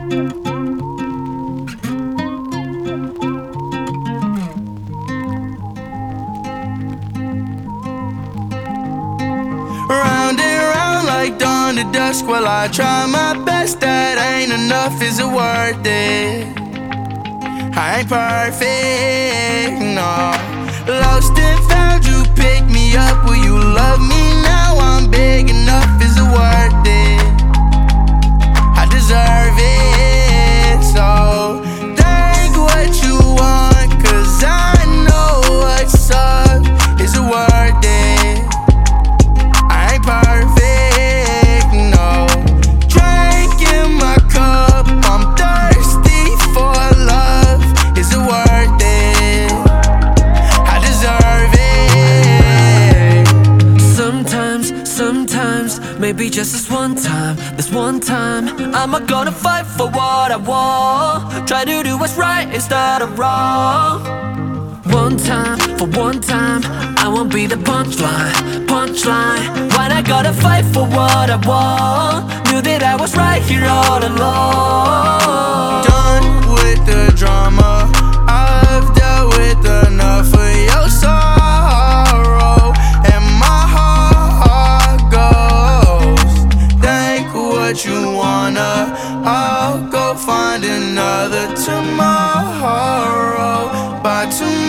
Round and round like dawn to dusk. Well, I try my best, that ain't enough. Is it worth it? I ain't perfect, no. Lost and found, you pick me up. Will you love me now? I'm big enough. Is it worth it? I deserve it. So take what you want, 'cause I know what's up. Is it worth it? I ain't perfect, no. Drink in my cup, I'm thirsty for love. Is it worth it? I deserve it. Sometimes, maybe just this one time, I'm not gonna fight for what I want. Try to do what's right instead of wrong. For one time, I won't be the punchline. When I gotta fight for what I want, knew that I was right here all along. Done with the drama, I've dealt with enough of your sorrow, and my heart goes. Think what you wanna, I'll go find another tomorrow. By tomorrow